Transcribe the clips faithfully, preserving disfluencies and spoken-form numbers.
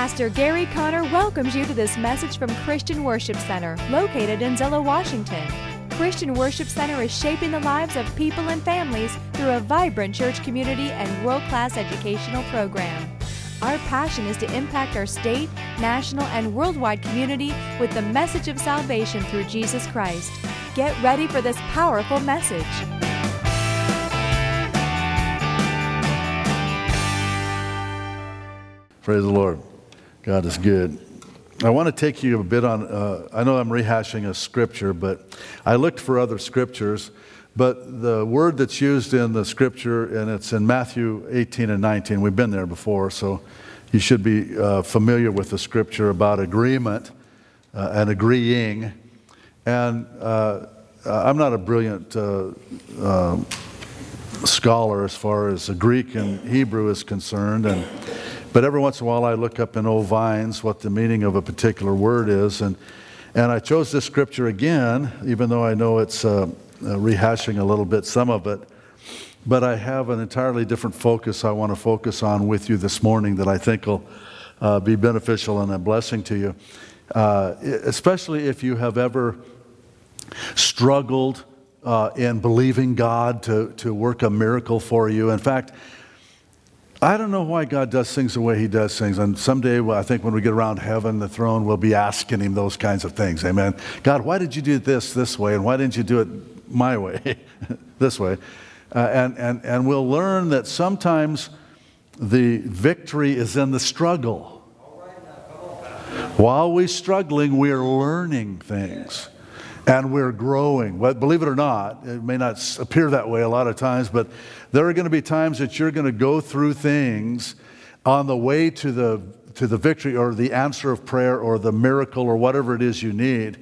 Pastor Gary Conner welcomes you to this message from Christian Worship Center, located in Zillow, Washington. Christian Worship Center is shaping the lives of people and families through a vibrant church community and world-class educational program. Our passion is to impact our state, national, and worldwide community with the message of salvation through Jesus Christ. Get ready for this powerful message. Praise the Lord. God is good. I want to take you a bit on, uh, I know I'm rehashing a scripture, but I looked for other scriptures, but the word that's used in the scripture, and it's in Matthew eighteen and nineteen, we've been there before, so you should be uh, familiar with the scripture about agreement uh, and agreeing. And uh, I'm not a brilliant uh, uh, scholar as far as Greek and Hebrew is concerned, and but every once in a while I look up in old vines what the meaning of a particular word is, and and I chose this scripture again, even though I know it's uh, uh, rehashing a little bit some of it, but I have an entirely different focus I want to focus on with you this morning that I think will uh, be beneficial and a blessing to you, uh, especially if you have ever struggled uh, in believing God to, to work a miracle for you. In fact, I don't know why God does things the way He does things. And someday, well, I think when we get around heaven, the throne, we'll be asking Him those kinds of things. Amen. God, why did you do this this way? And why didn't you do it my way, this way? Uh, and, and, and we'll learn that sometimes the victory is in the struggle. While we're struggling, we're learning things. And we're growing. Well, believe it or not, it may not appear that way a lot of times, but there are going to be times that you're going to go through things on the way to the to the victory or the answer of prayer or the miracle or whatever it is you need.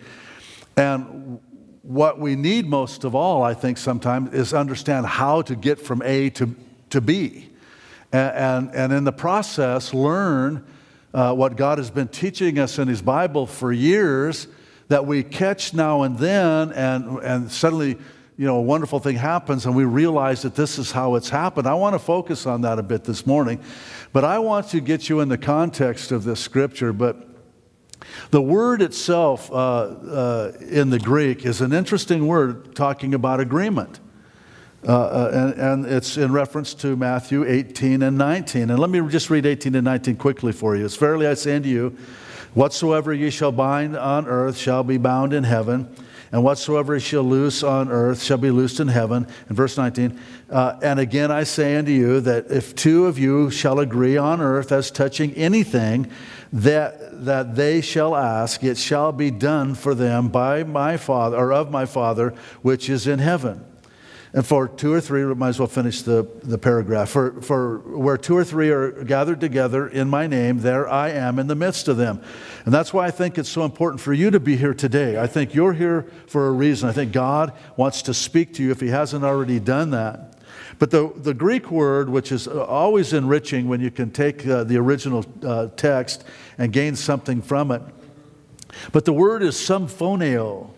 And what we need most of all, I think sometimes, is understand how to get from A to, to B. And, and, and in the process, learn uh, what God has been teaching us in His Bible for years, that we catch now and then, and and suddenly, you know, a wonderful thing happens and we realize that this is how it's happened. I want to focus on that a bit this morning, but I want to get you in the context of this scripture. But the word itself uh, uh, in the Greek is an interesting word talking about agreement. Uh, uh, and, and it's in reference to Matthew eighteen and nineteen. And let me just read eighteen and nineteen quickly for you. It's verily I say unto you, whatsoever ye shall bind on earth shall be bound in heaven, and whatsoever ye shall loose on earth shall be loosed in heaven. In verse nineteen, uh, and again I say unto you that if two of you shall agree on earth as touching anything that that they shall ask, it shall be done for them by my Father, or of my Father which is in heaven. And for two or three, we might as well finish the, the paragraph. For, for where two or three are gathered together in my name, there I am in the midst of them. And that's why I think it's so important for you to be here today. I think you're here for a reason. I think God wants to speak to you if He hasn't already done that. But the, the Greek word, which is always enriching when you can take uh, the original uh, text and gain something from it. But the word is symphoneo.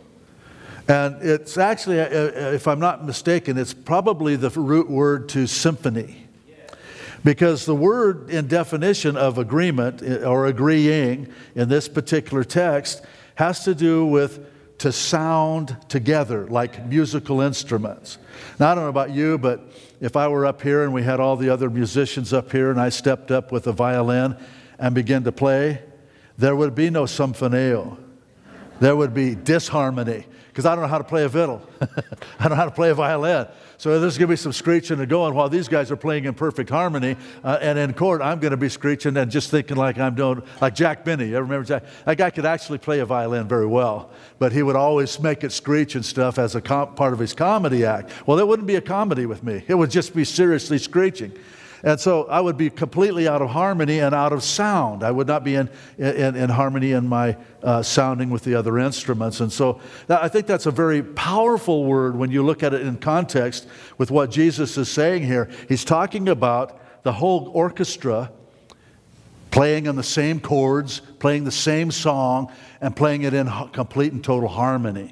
And it's actually, if I'm not mistaken, it's probably the root word to symphony. Because the word in definition of agreement or agreeing in this particular text has to do with to sound together like musical instruments. Now, I don't know about you, but if I were up here and we had all the other musicians up here and I stepped up with a violin and began to play, there would be no symphoneo. There would be disharmony. Because I don't know how to play a fiddle. I don't know how to play a violin. So there's going to be some screeching and going while these guys are playing in perfect harmony. Uh, and in court, I'm going to be screeching and just thinking like I'm doing, like Jack Benny. You ever remember Jack? That guy could actually play a violin very well. But he would always make it screech and stuff as a com- part of his comedy act. Well, that wouldn't be a comedy with me. It would just be seriously screeching. And so I would be completely out of harmony and out of sound. I would not be in, in, in harmony in my uh, sounding with the other instruments. And so that, I think that's a very powerful word when you look at it in context with what Jesus is saying here. He's talking about the whole orchestra playing on the same chords, playing the same song, and playing it in complete and total harmony.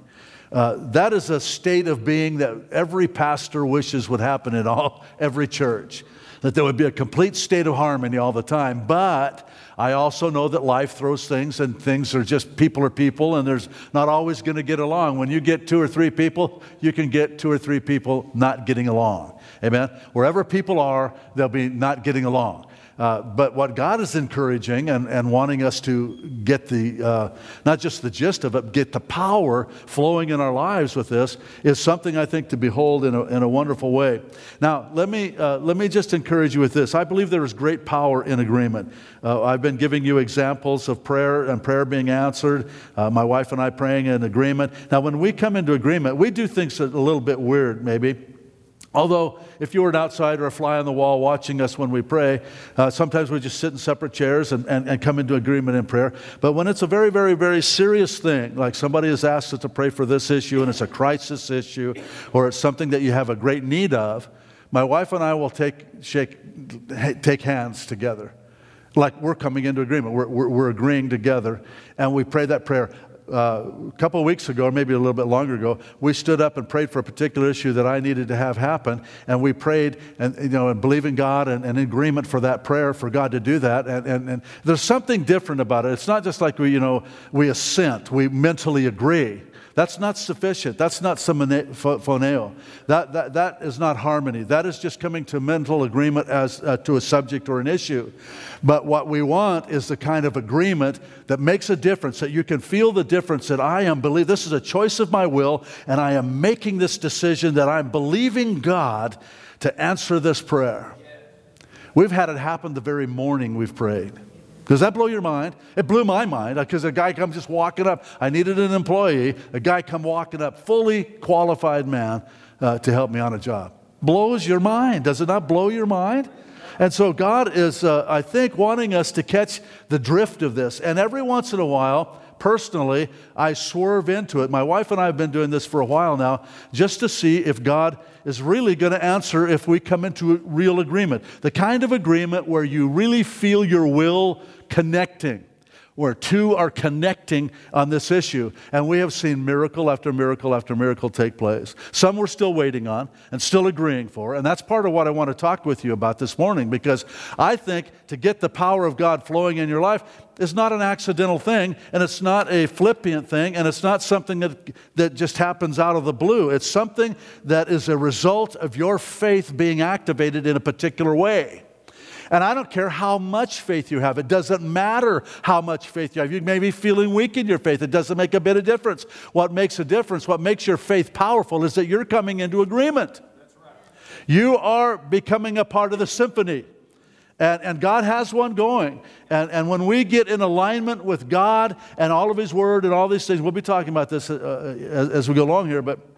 Uh, that is a state of being that every pastor wishes would happen in all every church, that there would be a complete state of harmony all the time. But I also know that life throws things, and things are just, people are people, and there's not always going to get along. When you get two or three people, you can get two or three people not getting along. Amen? Wherever people are, they'll be not getting along. Uh, but what God is encouraging and, and wanting us to get the, uh, not just the gist of it, get the power flowing in our lives with this, is something I think to behold in a, in a wonderful way. Now, let me, uh, let me just encourage you with this. I believe there is great power in agreement. Uh, I've been giving you examples of prayer and prayer being answered, uh, my wife and I praying in agreement. Now, when we come into agreement, we do things a little bit weird, maybe. Although, if you were an outsider or a fly on the wall watching us when we pray, uh, sometimes we just sit in separate chairs and, and, and come into agreement in prayer. But when it's a very, very, very serious thing, like somebody has asked us to pray for this issue and it's a crisis issue, or it's something that you have a great need of, my wife and I will take, shake, take hands together. Like we're coming into agreement. We're, we're, we're agreeing together, and we pray that prayer. Uh, a couple of weeks ago, or maybe a little bit longer ago, we stood up and prayed for a particular issue that I needed to have happen, and we prayed and you know and believe in God and, and in agreement for that prayer, for God to do that. And, and, and there's something different about it. It's not just like we you know we assent, we mentally agree. That's not sufficient. That's not phoneo. That, that, that is not harmony. That is just coming to mental agreement as uh, to a subject or an issue. But what we want is the kind of agreement that makes a difference, that you can feel the difference, that I am believe this is a choice of my will, and I am making this decision that I'm believing God to answer this prayer. We've had it happen the very morning we've prayed. Does that blow your mind? It blew my mind, because a guy comes just walking up. I needed an employee. A guy come walking up, fully qualified man uh, to help me on a job. Blows your mind. Does it not blow your mind? And so God is, uh, I think, wanting us to catch the drift of this. And every once in a while, personally, I swerve into it. My wife and I have been doing this for a while now, just to see if God is really going to answer if we come into a real agreement. The kind of agreement where you really feel your will connecting, where two are connecting on this issue. And we have seen miracle after miracle after miracle take place. Some we're still waiting on and still agreeing for. And that's part of what I want to talk with you about this morning, because I think to get the power of God flowing in your life is not an accidental thing, and it's not a flippant thing, and it's not something that, that just happens out of the blue. It's something that is a result of your faith being activated in a particular way. And I don't care how much faith you have. It doesn't matter how much faith you have. You may be feeling weak in your faith. It doesn't make a bit of difference. What makes a difference, what makes your faith powerful, is that you're coming into agreement. That's right. You are becoming a part of the symphony. And, and God has one going. And, and when we get in alignment with God and all of His Word and all these things, we'll be talking about this uh, as, as we go along here, but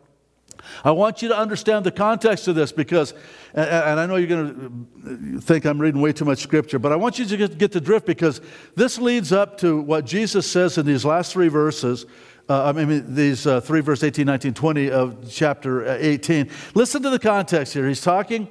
I want you to understand the context of this, because, and, and I know you're going to think I'm reading way too much Scripture, but I want you to get, get the drift, because this leads up to what Jesus says in these last three verses, uh, I mean these uh, three, verse eighteen, nineteen, twenty of chapter eighteen. Listen to the context here. He's talking,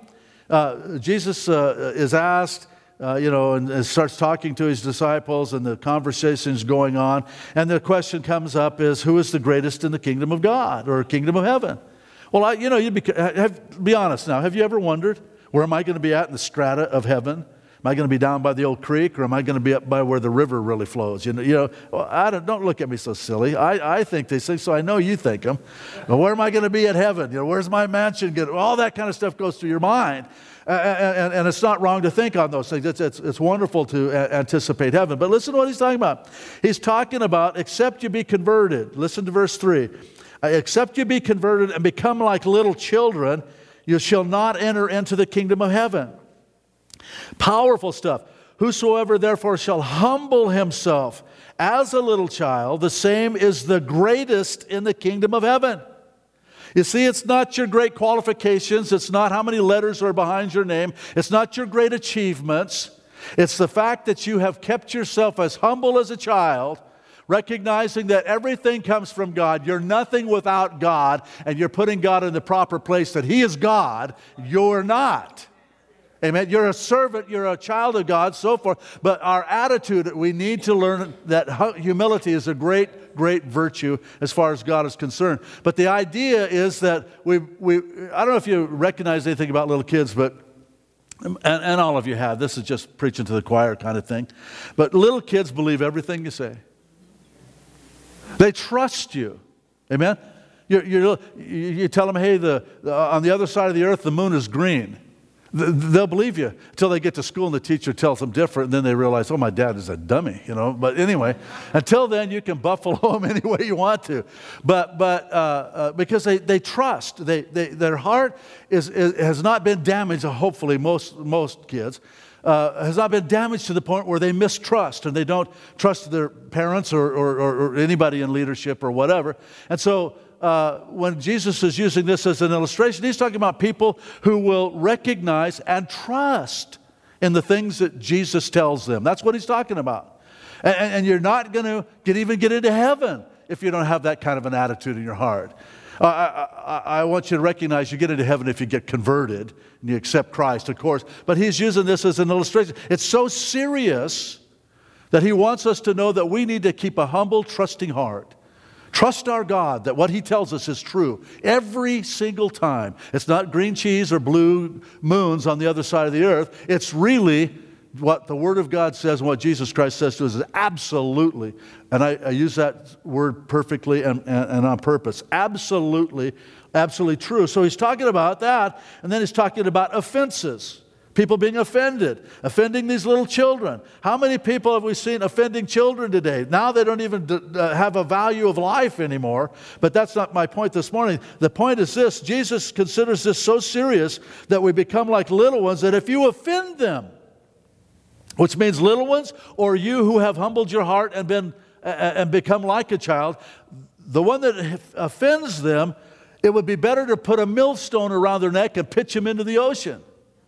uh, Jesus uh, is asked, Uh, you know, and, and starts talking to his disciples, and the conversation's going on. And the question comes up is, who is the greatest in the kingdom of God or kingdom of heaven? Well, I, you know, you'd be, have, be honest now. Have you ever wondered, where am I going to be at in the strata of heaven? Am I going to be down by the old creek, or am I going to be up by where the river really flows? You know, you know well, I don't, don't look at me so silly. I, I think these things, so I know you think them. But where am I going to be at heaven? You know, where's my mansion? Get all that kind of stuff goes through your mind. Uh, and, and it's not wrong to think on those things. It's, it's, it's wonderful to a- anticipate heaven. But listen to what he's talking about. He's talking about, except you be converted. Listen to verse three. Except you be converted and become like little children, you shall not enter into the kingdom of heaven. Powerful stuff. Whosoever therefore shall humble himself as a little child, the same is the greatest in the kingdom of heaven. You see, it's not your great qualifications. It's not how many letters are behind your name. It's not your great achievements. It's the fact that you have kept yourself as humble as a child, recognizing that everything comes from God. You're nothing without God, and you're putting God in the proper place, that He is God. You're not. Amen. You're a servant, you're a child of God, so forth. But our attitude, we need to learn that humility is a great, great virtue as far as God is concerned. But the idea is that we, we I don't know if you recognize anything about little kids, but, and, and all of you have, this is just preaching to the choir kind of thing. But little kids believe everything you say. They trust you. Amen. You're, you're, you tell them, hey, the, the, on the other side of the earth, the moon is green. They'll believe you until they get to school and the teacher tells them different, and then they realize, oh, my dad is a dummy, you know. But anyway, until then, you can buffalo them any way you want to. But but uh, uh, because they, they trust, they, they their heart is, is has not been damaged. Hopefully, most most kids uh, has not been damaged to the point where they mistrust and they don't trust their parents or or, or anybody in leadership or whatever. And so. Uh, when Jesus is using this as an illustration, he's talking about people who will recognize and trust in the things that Jesus tells them. That's what he's talking about. And, and you're not going to get even get into heaven if you don't have that kind of an attitude in your heart. Uh, I, I, I want you to recognize you get into heaven if you get converted and you accept Christ, of course. But he's using this as an illustration. It's so serious that he wants us to know that we need to keep a humble, trusting heart. Trust our God that what he tells us is true every single time. It's not green cheese or blue moons on the other side of the earth. It's really what the Word of God says and what Jesus Christ says to us is absolutely, and I, I use that word perfectly and, and, and on purpose, absolutely, absolutely true. So he's talking about that, and then he's talking about offenses. People being offended, offending these little children. How many people have we seen offending children today? Now they don't even d- uh, have a value of life anymore, but that's not my point this morning. The point is this: Jesus considers this so serious that we become like little ones, that if you offend them, which means little ones or you who have humbled your heart and been uh, and become like a child, the one that offends them, it would be better to put a millstone around their neck and pitch them into the ocean.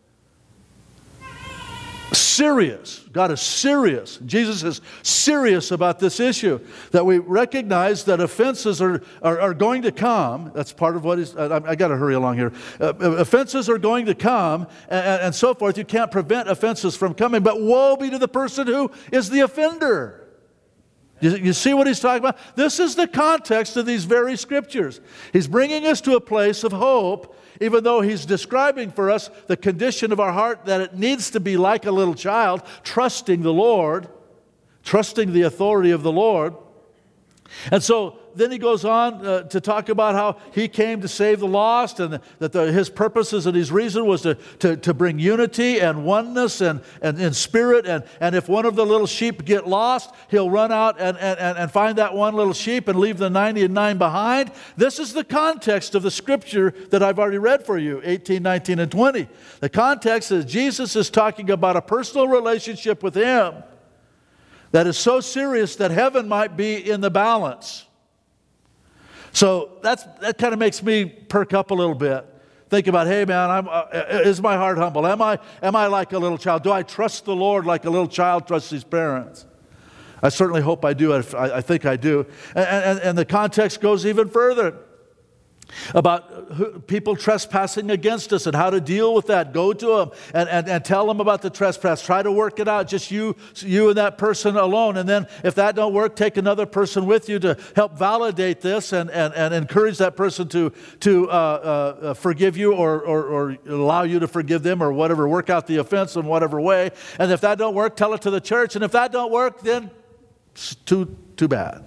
Serious. God is serious. Jesus is serious about this issue, that we recognize that offenses are, are, are going to come. That's part of what is, I, I got to hurry along here. Uh, offenses are going to come and, and so forth. You can't prevent offenses from coming, but woe be to the person who is the offender. You, you see what he's talking about? This is the context of these very scriptures. He's bringing us to a place of hope, even though he's describing for us the condition of our heart, that it needs to be like a little child, trusting the Lord, trusting the authority of the Lord. And so then he goes on uh, to talk about how he came to save the lost, and that the, his purposes and his reason was to, to, to bring unity and oneness and, and, and spirit. And, and if one of the little sheep get lost, he'll run out and, and, and find that one little sheep and leave the ninety-nine behind. This is the context of the scripture that I've already read for you, eighteen, nineteen, and twenty. The context is Jesus is talking about a personal relationship with him that is so serious that heaven might be in the balance. So that's, that kind of makes me perk up a little bit. Think about, hey man, I'm, uh, is my heart humble? Am I, am I like a little child? Do I trust the Lord like a little child trusts his parents? I certainly hope I do. I, I think I do. And, and, and the context goes even further about who, people trespassing against us and how to deal with that. Go to them and, and, and tell them about the trespass. Try to work it out, just you, you and that person alone. And then if that don't work, take another person with you to help validate this and, and, and encourage that person to, to uh, uh, forgive you or, or, or allow you to forgive them or whatever. Work out the offense in whatever way. And if that don't work, tell it to the church. And if that don't work, then it's too, too bad.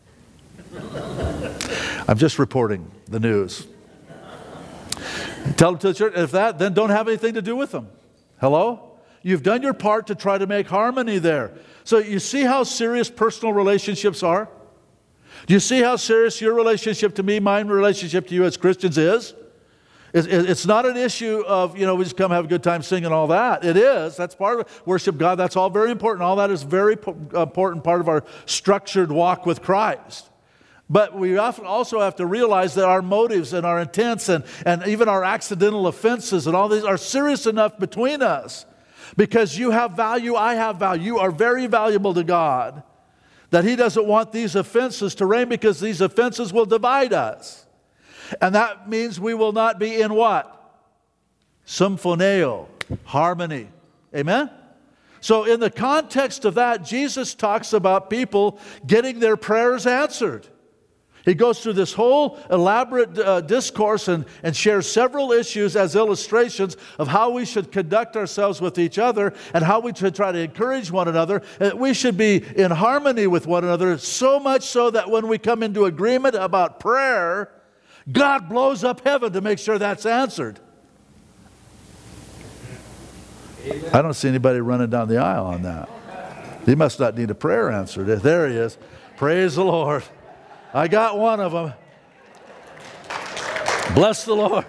I'm just reporting the news. Tell them to the church. If that, then don't have anything to do with them. Hello? You've done your part to try to make harmony there. So you see how serious personal relationships are? Do you see how serious your relationship to me, my relationship to you as Christians is? It's not an issue of, you know, we just come have a good time singing all that. It is. That's part of it. Worship God. That's all very important. All that is very important part of our structured walk with Christ. But we often also have to realize that our motives and our intents and, and even our accidental offenses and all these are serious enough between us, because you have value, I have value. You are very valuable to God, that he doesn't want these offenses to reign, because these offenses will divide us. And that means we will not be in what? Symphoneo. harmony. Amen? So in the context of that, Jesus talks about people getting their prayers answered. He goes through this whole elaborate uh, discourse and, and shares several issues as illustrations of how we should conduct ourselves with each other and how we should try to encourage one another. And we should be in harmony with one another, so much so that when we come into agreement about prayer, God blows up heaven to make sure that's answered. Amen. I don't see anybody running down the aisle on that. He must not need a prayer answered. There he is. Praise the Lord. I got one of them. Bless the Lord.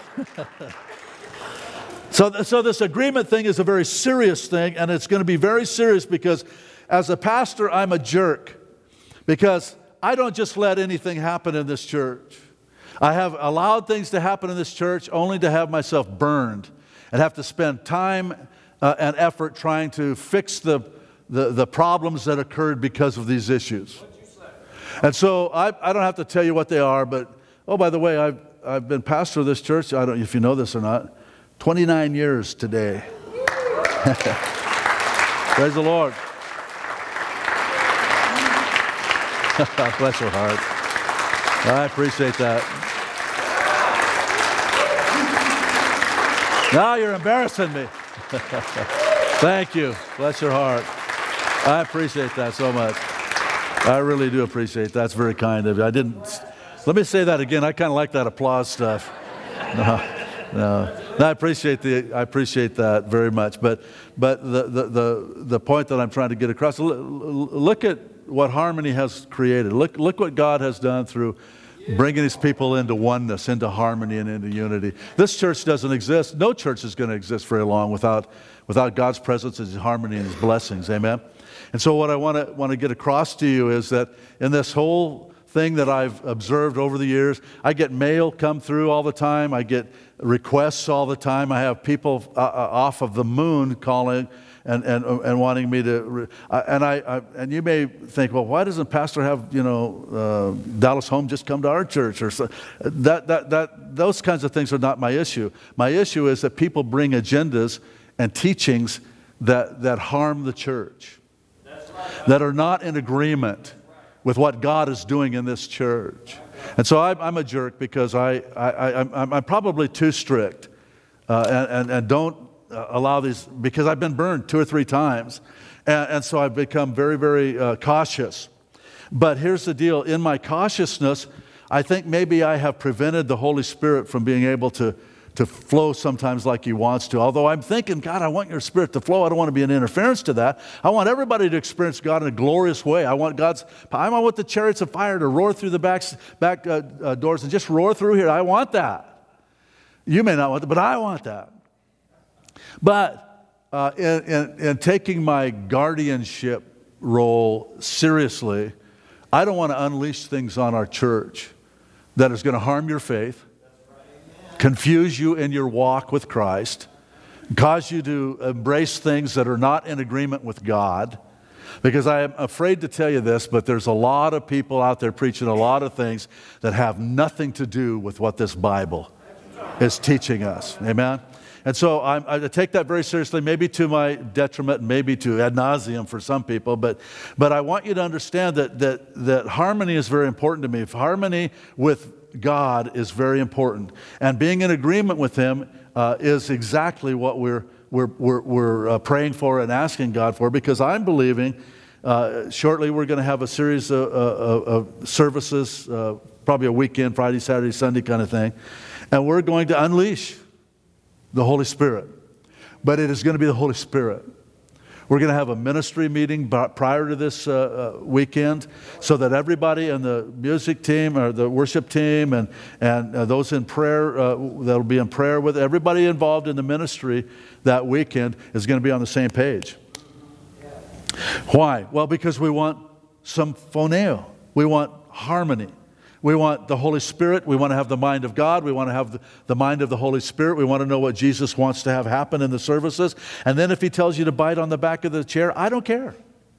so, so this agreement thing is a very serious thing, and it's going to be very serious because as a pastor, I'm a jerk. Because I don't just let anything happen in this church. I have allowed things to happen in this church only to have myself burned and have to spend time uh, and effort trying to fix the, the, the problems that occurred because of these issues. And so I, I don't have to tell you what they are, but, oh, by the way, I've, I've been pastor of this church, I don't know if you know this or not, twenty-nine years today. Praise the Lord. Bless your heart. I appreciate that. Now you're embarrassing me. Thank you. Bless your heart. I appreciate that so much. I really do appreciate that. That's very kind of you. I didn't, let me say that again. I kind of like that applause stuff. No, no. no I appreciate the, I appreciate that very much. But, but the, the, the, the point that I'm trying to get across, look at what harmony has created. Look, look what God has done through bringing His people into oneness, into harmony, and into unity. This church doesn't exist. No church is going to exist very long without, without God's presence, His harmony, and His blessings. Amen? And so what I want to want to get across to you is that in this whole thing that I've observed over the years, I get mail come through all the time. I get requests all the time. I have people uh, off of the moon calling and and and wanting me to. Uh, and I, I and you may think, well, why doesn't Pastor have you know uh, Dallas Home just come to our church or so? That that that those kinds of things are not my issue. My issue is that people bring agendas and teachings that that harm the church, that are not in agreement with what God is doing in this church. And so I, I'm a jerk because I, I, I, I'm, I'm probably too strict uh, and, and, and don't allow these, because I've been burned two or three times. And, and so I've become very, very uh, cautious. But here's the deal. In my cautiousness, I think maybe I have prevented the Holy Spirit from being able to to flow sometimes like He wants to. Although I'm thinking, God, I want your Spirit to flow. I don't want to be an interference to that. I want everybody to experience God in a glorious way. I want God's, I want the chariots of fire to roar through the back, back uh, uh, doors and just roar through here. I want that. You may not want that, but I want that. But uh, in, in, in taking my guardianship role seriously, I don't want to unleash things on our church that is going to harm your faith, confuse you in your walk with Christ, cause you to embrace things that are not in agreement with God. Because I am afraid to tell you this, but there's a lot of people out there preaching a lot of things that have nothing to do with what this Bible is teaching us. Amen? And so I'm, I take that very seriously, maybe to my detriment, maybe to ad nauseum for some people, but, but I want you to understand that, that, that harmony is very important to me. If harmony with God is very important. And being in agreement with Him uh, is exactly what we're, we're, we're, we're uh, praying for and asking God for, because I'm believing uh, shortly we're going to have a series of, of, of services, uh, probably a weekend, Friday, Saturday, Sunday kind of thing, and we're going to unleash the Holy Spirit. But it is going to be the Holy Spirit. We're going to have a ministry meeting prior to this uh, uh, weekend so that everybody in the music team or the worship team and, and uh, those in prayer, uh, that'll be in prayer with everybody involved in the ministry that weekend is going to be on the same page. Why? Well, because we want some phoneo. We want harmony. We want the Holy Spirit. We want to have the mind of God. We want to have the, the mind of the Holy Spirit. We want to know what Jesus wants to have happen in the services. And then if He tells you to bite on the back of the chair, I don't care.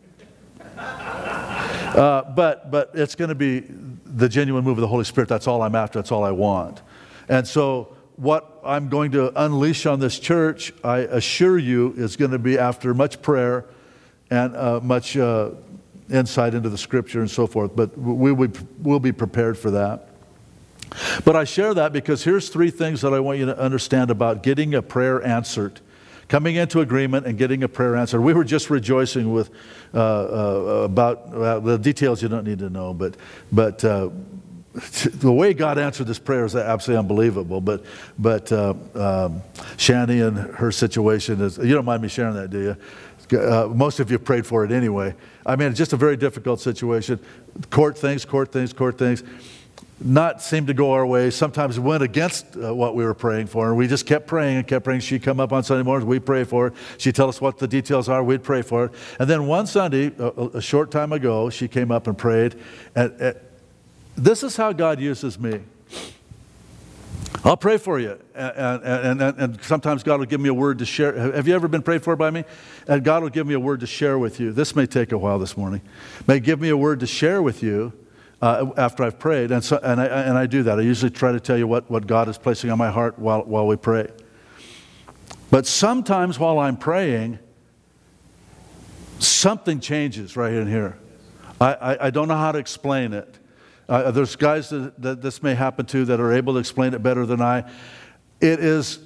Uh, but, but it's going to be the genuine move of the Holy Spirit. That's all I'm after. That's all I want. And so what I'm going to unleash on this church, I assure you, is going to be after much prayer and uh, much uh, insight into the Scripture and so forth. But we will we'll be prepared for that. But I share that because here's three things that I want you to understand about getting a prayer answered. Coming into agreement and getting a prayer answered. We were just rejoicing with uh, uh, about uh, the details you don't need to know, but but uh, the way God answered this prayer is absolutely unbelievable. But but uh, um, Shani and her situation is, you don't mind me sharing that, do you? Uh, most of you prayed for it anyway. I mean, it's just a very difficult situation. Court things, court things, court things. Not seem to go our way. Sometimes it went against uh, what we were praying for. And we just kept praying and kept praying. She'd come up on Sunday mornings, we'd pray for it. She'd tell us what the details are, we'd pray for it. And then one Sunday, a, a short time ago, she came up and prayed. And, and this is how God uses me. I'll pray for you. And, and, and, and sometimes God will give me a word to share. Have you ever been prayed for by me? And God will give me a word to share with you. This may take a while this morning. May give me a word to share with you. Uh, after I've prayed, and, so, and, I, and I do that. I usually try to tell you what, what God is placing on my heart while, while we pray. But sometimes while I'm praying, something changes right in here. I, I, I don't know how to explain it. Uh, there's guys that, that this may happen to that are able to explain it better than I. It is,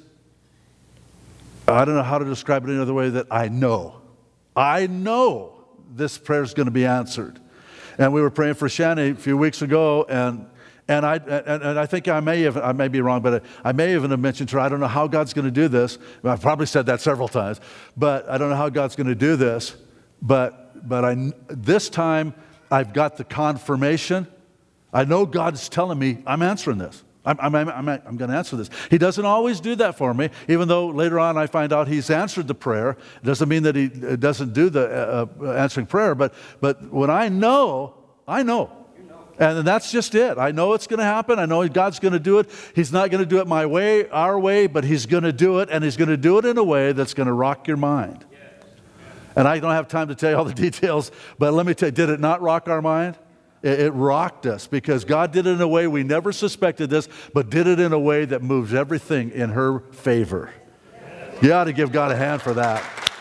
I don't know how to describe it any other way, that I know. I know this prayer is going to be answered. And we were praying for Shani a few weeks ago, and and I and, and I think I may have I may be wrong, but I, I may even have mentioned to her, I don't know how God's going to do this. I've probably said that several times, but I don't know how God's going to do this. But but I this time I've got the confirmation. I know God's telling me I'm answering this. I'm, I'm, I'm, I'm going to answer this. He doesn't always do that for me, even though later on I find out he's answered the prayer. It doesn't mean that he doesn't do the uh, answering prayer, but, but when I know, I know. You know. And that's just it. I know it's going to happen. I know God's going to do it. He's not going to do it my way, our way, but he's going to do it, and he's going to do it in a way that's going to rock your mind. Yes. And I don't have time to tell you all the details, but let me tell you, did it not rock our mind? It rocked us because God did it in a way we never suspected this, but did it in a way that moves everything in her favor. You ought to give God a hand for that.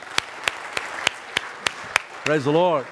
Praise the Lord.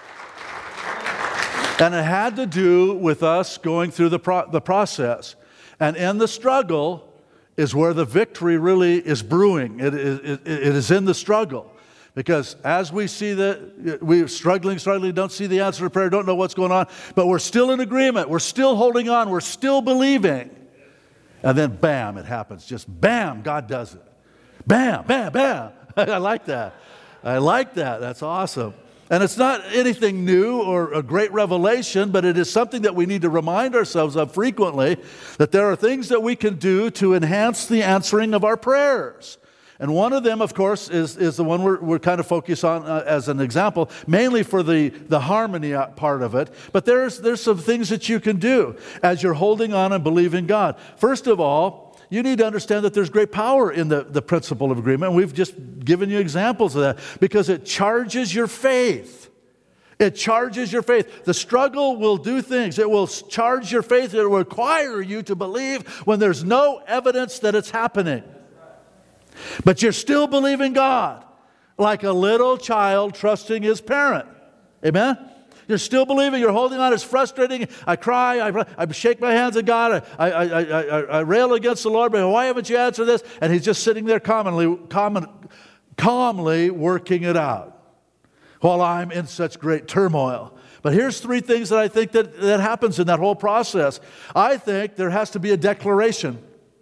And it had to do with us going through the, pro- the process. And in the struggle is where the victory really is brewing. It, it, it, it is in the struggle. Because as we see that we're struggling, struggling, don't see the answer to prayer, don't know what's going on, but we're still in agreement, we're still holding on, we're still believing. And then bam, it happens. Just bam, God does it. Bam, bam, bam. I like that. I like that. That's awesome. And it's not anything new or a great revelation, but it is something that we need to remind ourselves of frequently, that there are things that we can do to enhance the answering of our prayers. And one of them, of course, is, is the one we're, we're kind of focused on uh, as an example, mainly for the, the harmony part of it. But there's, there's some things that you can do as you're holding on and believing God. First of all, you need to understand that there's great power in the, the principle of agreement. And we've just given you examples of that because it charges your faith. It charges your faith. The struggle will do things. It will charge your faith. It will require you to believe when there's no evidence that it's happening. But you're still believing God, like a little child trusting his parent. Amen? You're still believing. You're holding on. It's frustrating. I cry. I, I shake my hands at God. I, I, I, I, I rail against the Lord. But why haven't you answered this? And he's just sitting there calmly, calm, calmly working it out while I'm in such great turmoil. But here's three things that I think that, that happens in that whole process. I think there has to be a declaration.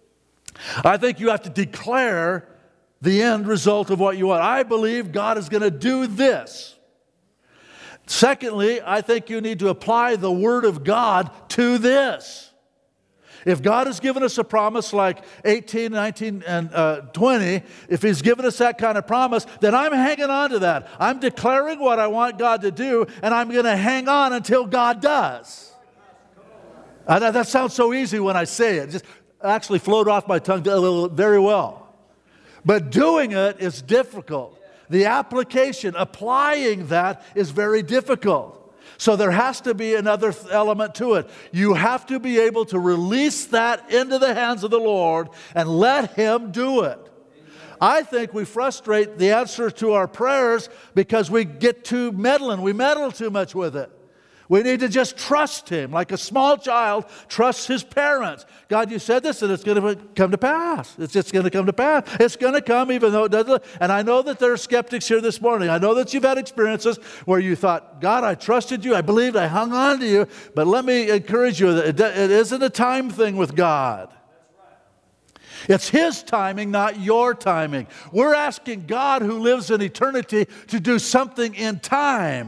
I think you have to declare the end result of what you want. I believe God is going to do this. Secondly, I think you need to apply the Word of God to this. If God has given us a promise like eighteen, nineteen, and uh, twenty, if He's given us that kind of promise, then I'm hanging on to that. I'm declaring what I want God to do, and I'm going to hang on until God does. Uh, that, that sounds so easy when I say it. Just actually flowed off my tongue very well. But doing it is difficult. The application, applying that is very difficult. So there has to be another element to it. You have to be able to release that into the hands of the Lord and let Him do it. I think we frustrate the answer to our prayers because we get too meddling. We meddle too much with it. We need to just trust Him like a small child trusts his parents. God, you said this and it's going to come to pass. It's just going to come to pass. It's going to come even though it doesn't. And I know that there are skeptics here this morning. I know that you've had experiences where you thought, God, I trusted you. I believed. I hung on to you. But let me encourage you that it isn't a time thing with God. It's His timing, not your timing. We're asking God, who lives in eternity, to do something in time.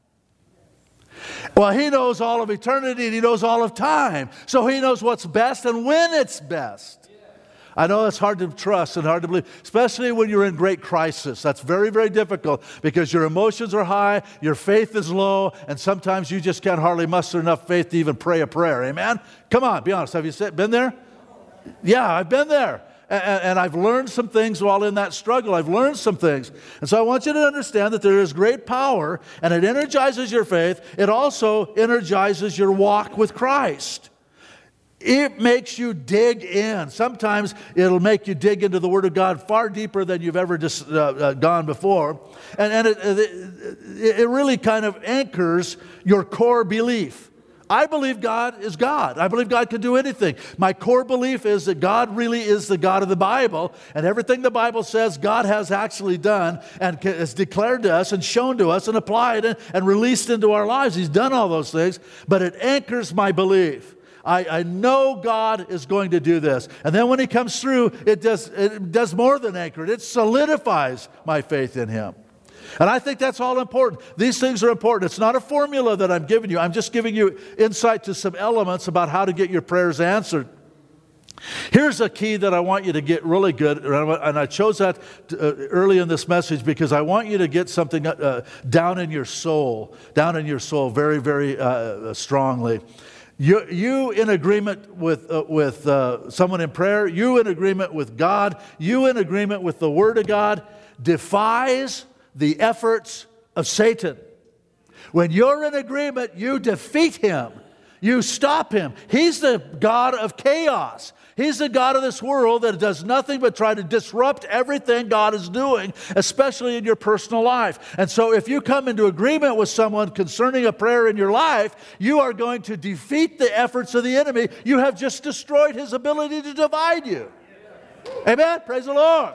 Well, He knows all of eternity and He knows all of time. So He knows what's best and when it's best. I know it's hard to trust and hard to believe, especially when you're in great crisis. That's very, very difficult because your emotions are high, your faith is low, and sometimes you just can't hardly muster enough faith to even pray a prayer. Amen? Come on, be honest. Have you been there? Yeah, I've been there. And, and I've learned some things while in that struggle. I've learned some things. And so I want you to understand that there is great power, and it energizes your faith. It also energizes your walk with Christ. It makes you dig in. Sometimes it'll make you dig into the Word of God far deeper than you've ever just, uh, uh, gone before. And, and it, it, it really kind of anchors your core belief. I believe God is God. I believe God can do anything. My core belief is that God really is the God of the Bible, and everything the Bible says God has actually done and has declared to us and shown to us and applied and, and released into our lives. He's done all those things, but it anchors my belief. I, I know God is going to do this. And then when He comes through, it does, it does more than anchor it. It solidifies my faith in Him. And I think that's all important. These things are important. It's not a formula that I'm giving you. I'm just giving you insight to some elements about how to get your prayers answered. Here's a key that I want you to get really good, and I chose that early in this message because I want you to get something uh, down in your soul, down in your soul very, very uh, strongly. You, you in agreement with, uh, with uh, someone in prayer, you in agreement with God, you in agreement with the Word of God, defies the efforts of Satan. When you're in agreement, you defeat him. You stop him. He's the God of chaos. He's the God of this world that does nothing but try to disrupt everything God is doing, especially in your personal life. And so if you come into agreement with someone concerning a prayer in your life, you are going to defeat the efforts of the enemy. You have just destroyed his ability to divide you. Amen? Praise the Lord.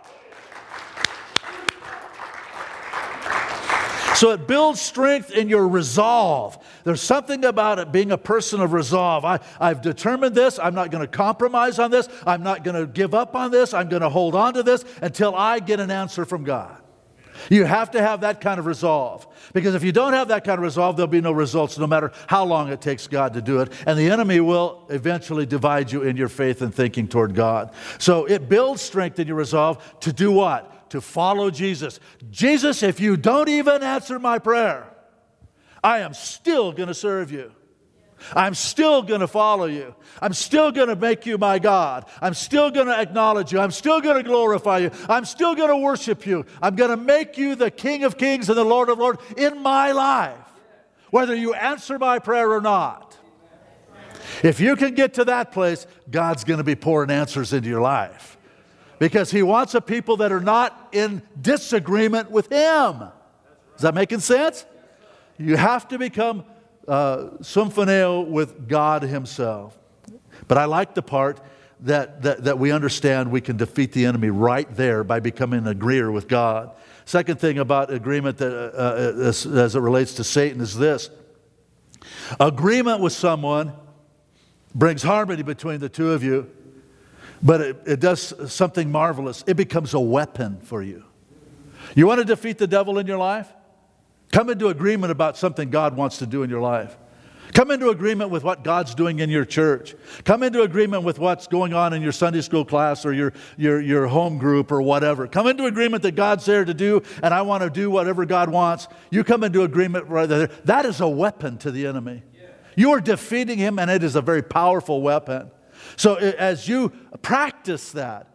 So it builds strength in your resolve. There's something about it being a person of resolve. I, I've determined this. I'm not going to compromise on this. I'm not going to give up on this. I'm going to hold on to this until I get an answer from God. You have to have that kind of resolve. Because if you don't have that kind of resolve, there'll be no results no matter how long it takes God to do it. And the enemy will eventually divide you in your faith and thinking toward God. So it builds strength in your resolve to do what? To follow Jesus. Jesus, if you don't even answer my prayer, I am still going to serve you. I'm still going to follow you. I'm still going to make you my God. I'm still going to acknowledge you. I'm still going to glorify you. I'm still going to worship you. I'm going to make you the King of Kings and the Lord of Lords in my life, whether you answer my prayer or not. If you can get to that place, God's going to be pouring answers into your life. Because He wants a people that are not in disagreement with Him. Is that making sense? You have to become uh, symphoneo with God Himself. But I like the part that, that, that we understand we can defeat the enemy right there by becoming an agreeer with God. Second thing about agreement that, uh, as, as it relates to Satan is this. Agreement with someone brings harmony between the two of you. But it, it does something marvelous. It becomes a weapon for you. You want to defeat the devil in your life? Come into agreement about something God wants to do in your life. Come into agreement with what God's doing in your church. Come into agreement with what's going on in your Sunday school class or your, your, your home group or whatever. Come into agreement that God's there to do, and I want to do whatever God wants. You come into agreement right there. That is a weapon to the enemy. You are defeating him, and it is a very powerful weapon. So as you practice that,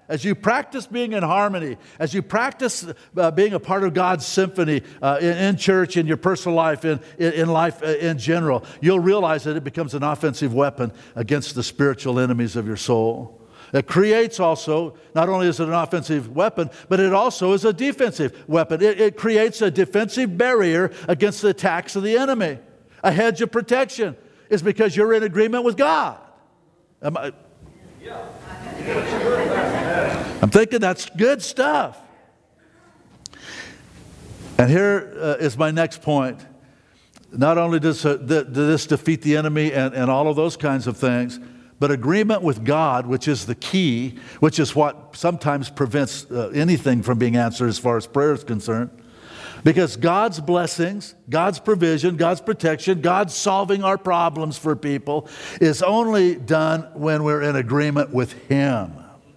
as you practice being in harmony, as you practice uh, being a part of God's symphony uh, in, in church, in your personal life, in, in, in life uh, in general, you'll realize that it becomes an offensive weapon against the spiritual enemies of your soul. It creates also, not only is it an offensive weapon, but it also is a defensive weapon. It, it creates a defensive barrier against the attacks of the enemy. A hedge of protection is because you're in agreement with God. Am I, I'm thinking that's good stuff. And here uh, is my next point. Not only does, uh, th- does this defeat the enemy and, and all of those kinds of things, but agreement with God, which is the key, which is what sometimes prevents uh, anything from being answered as far as prayer is concerned. Because God's blessings, God's provision, God's protection, God's solving our problems for people is only done when we're in agreement with Him.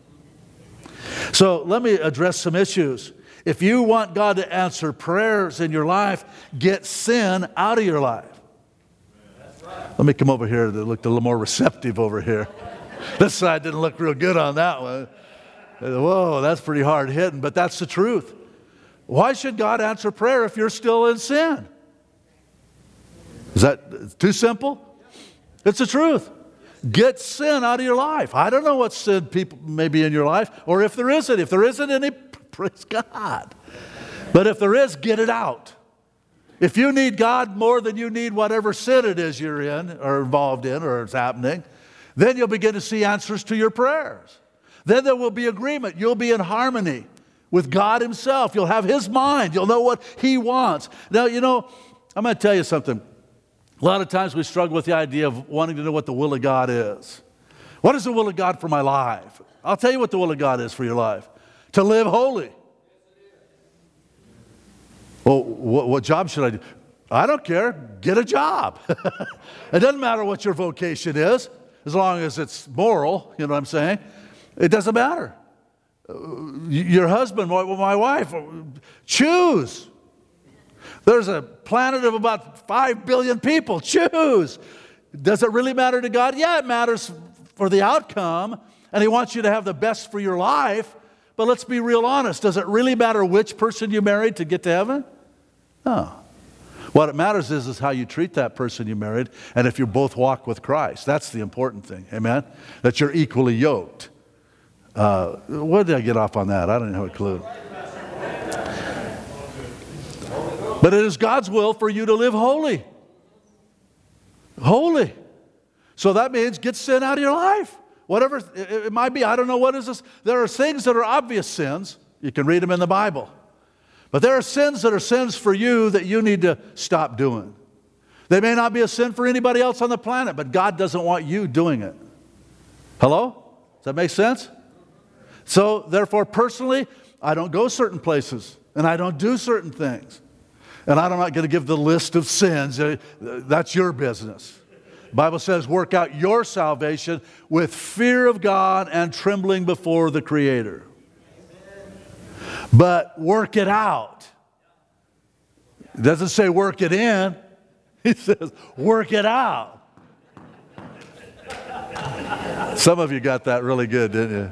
So let me address some issues. If you want God to answer prayers in your life, get sin out of your life. Let me come over here that looked a little more receptive over here. This side didn't look real good on that one. Whoa, that's pretty hard hitting, but that's the truth. Why should God answer prayer if you're still in sin? Is that too simple? It's the truth. Get sin out of your life. I don't know what sin people may be in your life, or if there isn't. If there isn't any, praise God. But if there is, get it out. If you need God more than you need whatever sin it is you're in or involved in or it's happening, then you'll begin to see answers to your prayers. Then there will be agreement. You'll be in harmony with God Himself. You'll have His mind. You'll know what He wants. Now, you know, I'm going to tell you something. A lot of times we struggle with the idea of wanting to know what the will of God is. What is the will of God for my life? I'll tell you what the will of God is for your life. To live holy. Well, what, what job should I do? I don't care. Get a job. It doesn't matter what your vocation is, as long as it's moral, you know what I'm saying? It doesn't matter. Your husband, my wife, choose. There's a planet of about five billion people. Choose. Does it really matter to God? Yeah, it matters for the outcome, and He wants you to have the best for your life. But let's be real honest. Does it really matter which person you married to get to heaven? No. What it matters is, is how you treat that person you married, and if you both walk with Christ. That's the important thing. Amen? That you're equally yoked. Uh, what did I get off on that? I don't have a clue. But it is God's will for you to live holy. Holy. So that means get sin out of your life. Whatever it might be. I don't know what is this. There are things that are obvious sins. You can read them in the Bible. But there are sins that are sins for you that you need to stop doing. They may not be a sin for anybody else on the planet, but God doesn't want you doing it. Hello? Does that make sense? So, therefore, personally, I don't go certain places, and I don't do certain things. And I'm not going to give the list of sins. That's your business. The Bible says, work out your salvation with fear of God and trembling before the Creator. But work it out. It doesn't say work it in. He says, work it out. Some of you got that really good, didn't you?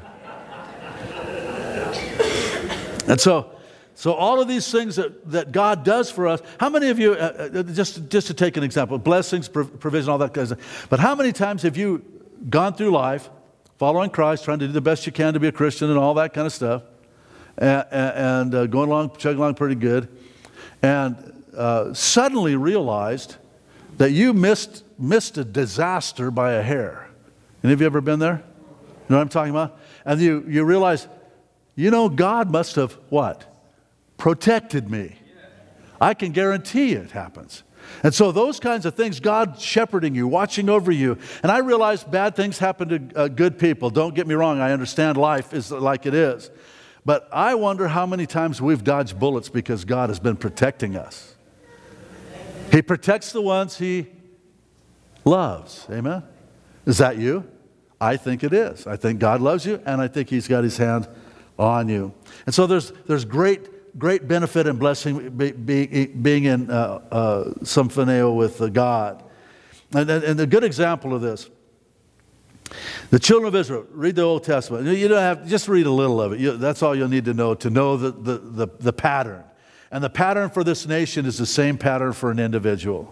And so, so all of these things that, that God does for us, how many of you, uh, just, just to take an example, blessings, provision, all that kind of stuff, but how many times have you gone through life following Christ, trying to do the best you can to be a Christian and all that kind of stuff, and, and uh, going along, chugging along pretty good, and uh, suddenly realized that you missed, missed a disaster by a hair? Any of you ever been there? You know what I'm talking about? And you, you realize, you know, God must have, what? Protected me. I can guarantee it happens. And so those kinds of things, God shepherding you, watching over you. And I realize bad things happen to uh, good people. Don't get me wrong. I understand life is like it is. But I wonder how many times we've dodged bullets because God has been protecting us. He protects the ones He loves. Amen? Is that you? I think it is. I think God loves you, and I think He's got His hand on you. And so there's there's great great benefit and blessing be, be, being in uh, uh, some phoneo with uh, God. And, and, and a good example of this The children of Israel, read the Old Testament. You don't have, just read a little of it. You, that's all you'll need to know to know the, the, the, the pattern. And the pattern for this nation is the same pattern for an individual.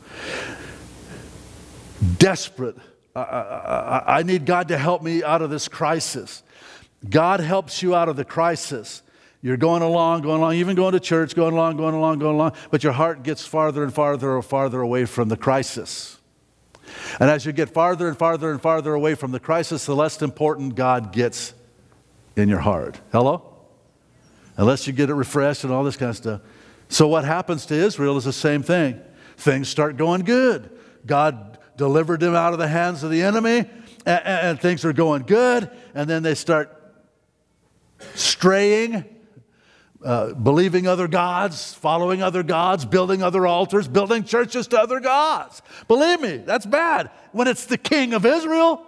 Desperate. I, I, I need God to help me out of this crisis. God helps you out of the crisis. You're going along, going along, even going to church, going along, going along, going along, but your heart gets farther and farther and farther away from the crisis. And as you get farther and farther and farther away from the crisis, the less important God gets in your heart. Hello? Unless you get it refreshed and all this kind of stuff. So what happens to Israel is the same thing. Things start going good. God delivered them out of the hands of the enemy, and, and things are going good, and then they start straying, uh, believing other gods, following other gods, building other altars, building churches to other gods. Believe me, that's bad when it's the king of Israel,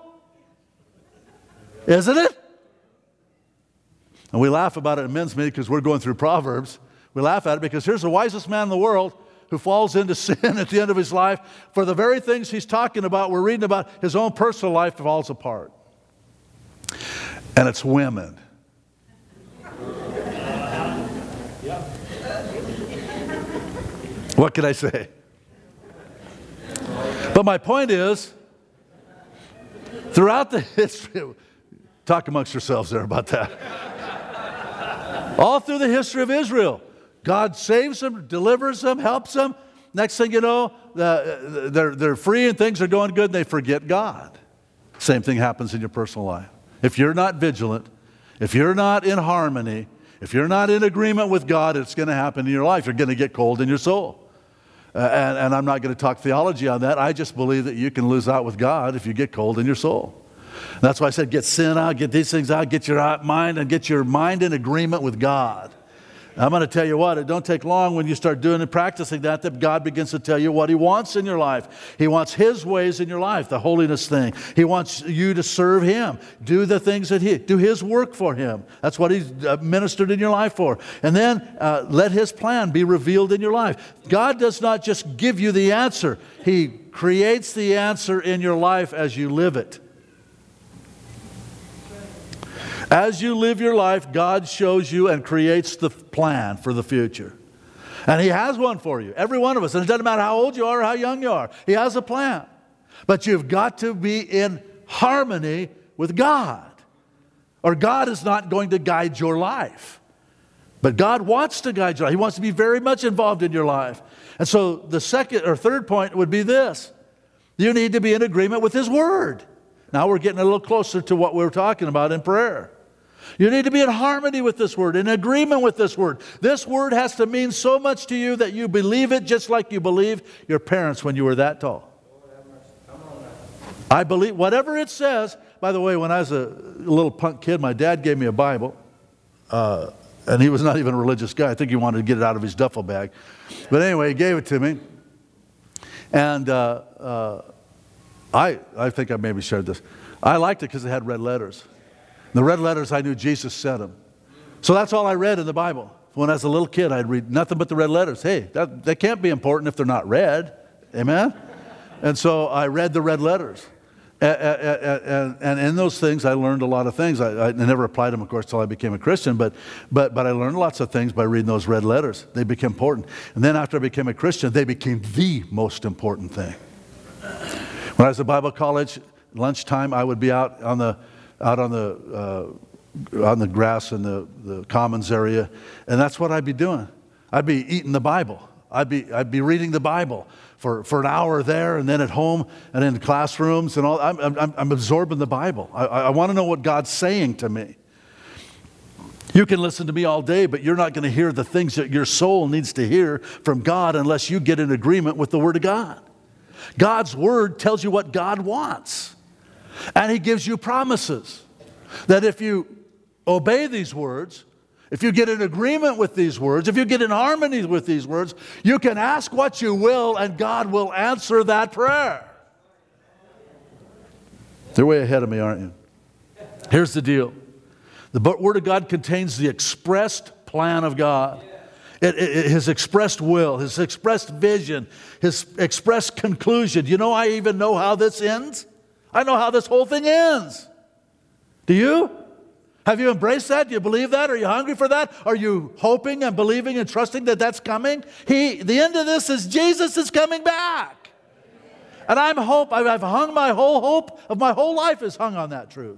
isn't it? And we laugh about it in men's meeting because we're going through Proverbs. We laugh at it because here's the wisest man in the world who falls into sin at the end of his life. For the very things he's talking about, we're reading about, his own personal life falls apart. And it's women. What can I say? But my point is, throughout the history, talk amongst yourselves there about that. All through the history of Israel, God saves them, delivers them, helps them. Next thing you know, uh, they're, they're free and things are going good and they forget God. Same thing happens in your personal life. If you're not vigilant, if you're not in harmony, if you're not in agreement with God, it's going to happen in your life. You're going to get cold in your soul. Uh, and, and I'm not going to talk theology on that. I just believe that you can lose out with God if you get cold in your soul. And that's why I said get sin out, get these things out, get your mind and get your mind in agreement with God. I'm going to tell you what, it don't take long when you start doing and practicing that, that God begins to tell you what He wants in your life. He wants His ways in your life, the holiness thing. He wants you to serve Him. Do the things that He, do His work for Him. That's what He's ministered in your life for. And then uh, let His plan be revealed in your life. God does not just give you the answer. He creates the answer in your life as you live it. As you live your life, God shows you and creates the plan for the future. And He has one for you, every one of us. And it doesn't matter how old you are or how young you are. He has a plan. But you've got to be in harmony with God, or God is not going to guide your life. But God wants to guide your life. He wants to be very much involved in your life. And so the second or third point would be this. You need to be in agreement with His Word. Now we're getting a little closer to what we were talking about in prayer. You need to be in harmony with this Word, in agreement with this Word. This Word has to mean so much to you that you believe it just like you believed your parents when you were that tall. I believe whatever it says. By the way, when I was a little punk kid, my dad gave me a Bible. Uh, and he was not even a religious guy. I think he wanted to get it out of his duffel bag. But anyway, he gave it to me. And uh, uh, I, I think I maybe shared this. I liked it because it had red letters. The red letters, I knew Jesus said them. So that's all I read in the Bible. When I was a little kid, I'd read nothing but the red letters. Hey, that, they can't be important if they're not red. Amen? And so I read the red letters. And, and, and in those things, I learned a lot of things. I, I never applied them, of course, until I became a Christian. But, but, but I learned lots of things by reading those red letters. They became important. And then after I became a Christian, they became the most important thing. When I was at Bible college, lunchtime, I would be out on the out on the uh, on the grass in the, the commons area, and that's what I'd be doing. I'd be eating the Bible. I'd be I'd be reading the Bible for, for an hour there, and then at home, and in classrooms, and all. I'm I'm, I'm absorbing the Bible. I, I want to know what God's saying to me. You can listen to me all day, but you're not going to hear the things that your soul needs to hear from God unless you get in agreement with the Word of God. God's Word tells you what God wants. And He gives you promises that if you obey these words, if you get in agreement with these words, if you get in harmony with these words, you can ask what you will and God will answer that prayer. They're way ahead of me, aren't you? Here's the deal. The Word of God contains the expressed plan of God. It, it, his expressed will, His expressed vision, His expressed conclusion. You know, I even know how this ends. I know how this whole thing ends. Do you? Have you embraced that? Do you believe that? Are you hungry for that? Are you hoping and believing and trusting that that's coming? He, the end of this is Jesus is coming back. And I'm hope, I've hung my whole hope of my whole life is hung on that truth.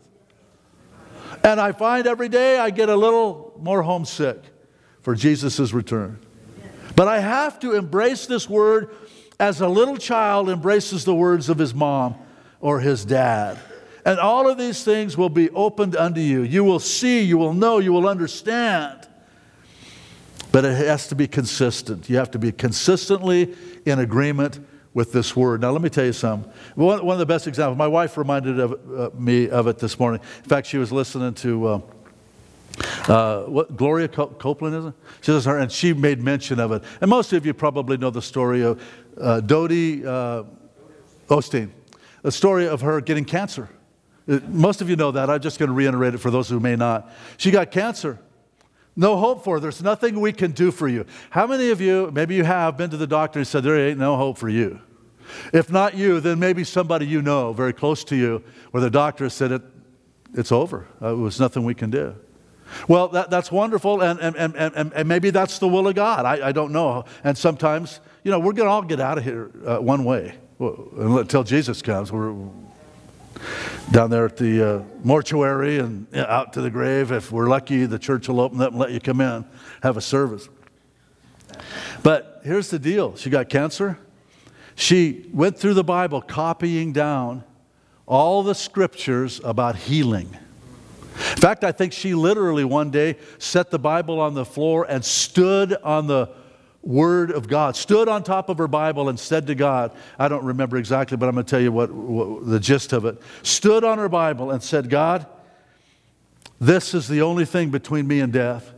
And I find every day I get a little more homesick for Jesus' return. But I have to embrace this word as a little child embraces the words of his mom or his dad. And all of these things will be opened unto you. You will see, you will know, you will understand. But it has to be consistent. You have to be consistently in agreement with this word. Now let me tell you something. One, one of the best examples, my wife reminded of, uh, me of it this morning. In fact, she was listening to uh, uh, what Gloria Copeland, is it? She was her, and she made mention of it. And most of you probably know the story of uh, Dodie uh, Osteen, the story of her getting cancer. It, most of you know that. I'm just going to reiterate it for those who may not. She got cancer. No hope for her. There's nothing we can do for you. How many of you, maybe you have, been to the doctor and said, there ain't no hope for you? If not you, then maybe somebody you know, very close to you, where the doctor said, it, it's over. Uh, it was nothing we can do. Well, that, that's wonderful, and, and, and, and, and maybe that's the will of God. I, I don't know. And sometimes, you know, we're going to all get out of here uh, one way until Jesus comes. We're down there at the uh, mortuary and you know, out to the grave. If we're lucky, the church will open up and let you come in, have a service. But here's the deal. She got cancer. She went through the Bible copying down all the scriptures about healing. In fact, I think she literally one day set the Bible on the floor and stood on the Word of God, stood on top of her Bible and said to God, I don't remember exactly, but I'm going to tell you what, what the gist of it. Stood on her Bible and said, God, this is the only thing between me and death.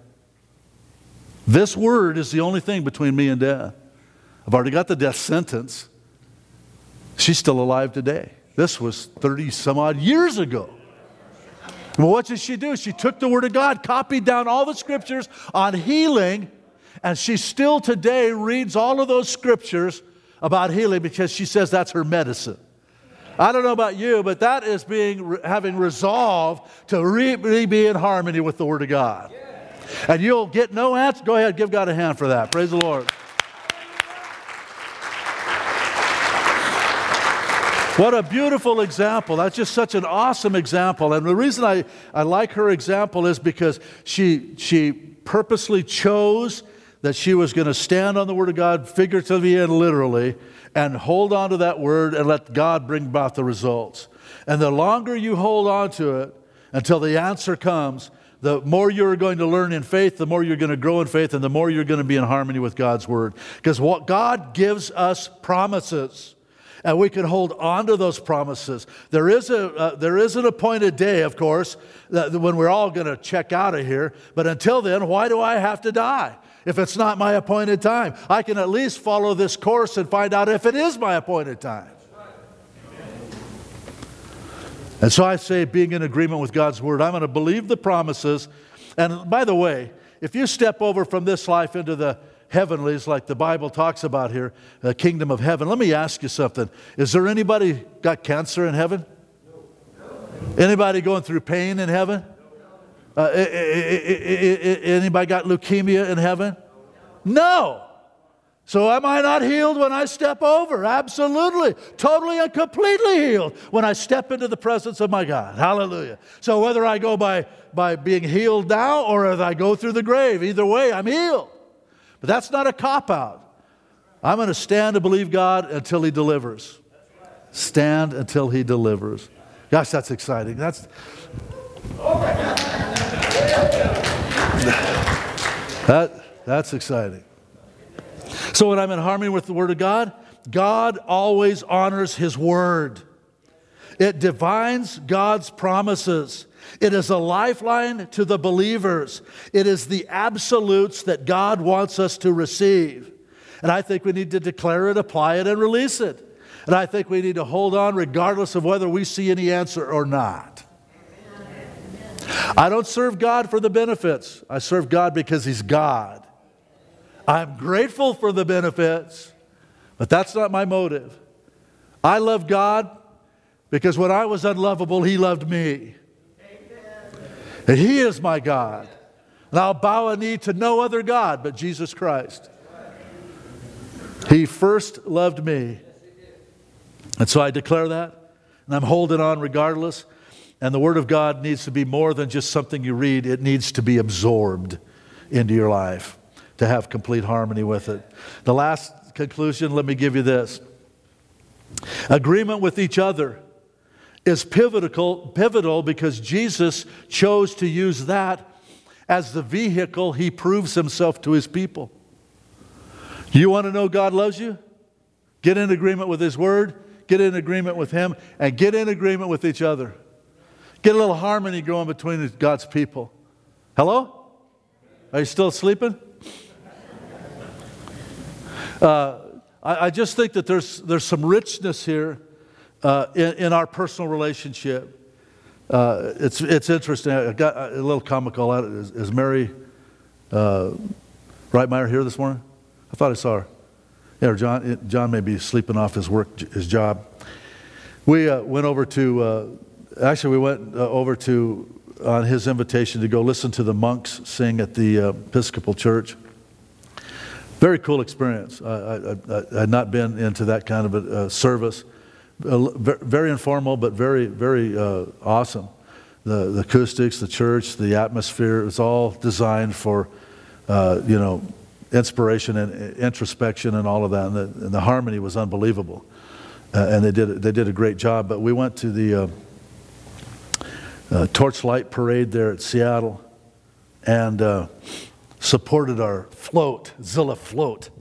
This word is the only thing between me and death. I've already got the death sentence. She's still alive today. This was thirty some odd years ago. Well, what did she do? She took the Word of God, copied down all the scriptures on healing, and she still today reads all of those scriptures about healing because she says that's her medicine. I don't know about you, but that is being having resolved to really be in harmony with the Word of God. And you'll get no answer. Go ahead, give God a hand for that. Praise the Lord. What a beautiful example. That's just such an awesome example. And the reason I, I like her example is because she, she purposely chose that she was going to stand on the Word of God figuratively and literally and hold on to that Word and let God bring about the results. And the longer you hold on to it until the answer comes, the more you're going to learn in faith, the more you're going to grow in faith, and the more you're going to be in harmony with God's Word. Because what God gives us promises. And we can hold on to those promises. There is, a, uh, there is an appointed day, of course, that when we're all going to check out of here. But until then, why do I have to die? If it's not my appointed time, I can at least follow this course and find out if it is my appointed time. And so I say, being in agreement with God's Word, I'm going to believe the promises. And by the way, if you step over from this life into the heavenlies, like the Bible talks about here, the kingdom of heaven. Let me ask you something. Is there anybody got cancer in heaven? Anybody going through pain in heaven? Uh, anybody got leukemia in heaven? No. So am I not healed when I step over? Absolutely. Totally and completely healed when I step into the presence of my God. Hallelujah. So whether I go by, by being healed now or if I go through the grave, either way, I'm healed. But that's not a cop-out. I'm going to stand and believe God until He delivers. Stand until He delivers. Gosh, that's exciting. That's that, that's exciting. So when I'm in harmony with the Word of God, God always honors His Word. It divines God's promises. It is a lifeline to the believers. It is the absolutes that God wants us to receive. And I think we need to declare it, apply it, and release it. And I think we need to hold on regardless of whether we see any answer or not. I don't serve God for the benefits. I serve God because He's God. I'm grateful for the benefits, but that's not my motive. I love God Because when I was unlovable, He loved me. And He is my God. And I'll bow a knee to no other God but Jesus Christ. He first loved me. And so I declare that. And I'm holding on regardless. And the Word of God needs to be more than just something you read. It needs to be absorbed into your life to have complete harmony with it. The last conclusion, let me give you this. Agreement with each other is pivotal, pivotal because Jesus chose to use that as the vehicle He proves Himself to His people. You want to know God loves you? Get in agreement with His Word, get in agreement with Him, and get in agreement with each other. Get a little harmony going between God's people. Hello? Are you still sleeping? Uh, I, I just think that there's, there's some richness here uh, in, in our personal relationship. Uh, it's, it's interesting. I got a little comical at it. Is, is Mary uh, Reitmeyer here this morning? I thought I saw her. Yeah, John, John may be sleeping off his work, his job. We uh, went over to, uh, actually we went uh, over to, on his invitation, to go listen to the monks sing at the uh, Episcopal Church. Very cool experience. I, I, I had not been into that kind of a uh, service. Uh, very informal, but very, very uh, awesome. The, the acoustics, the church, the atmosphere, it's all designed for, uh, you know, inspiration and introspection and all of that. And the, and the harmony was unbelievable. Uh, and they did, they did a great job. But we went to the uh, uh, Torchlight Parade there at Seattle and uh, supported our float, Zilla float.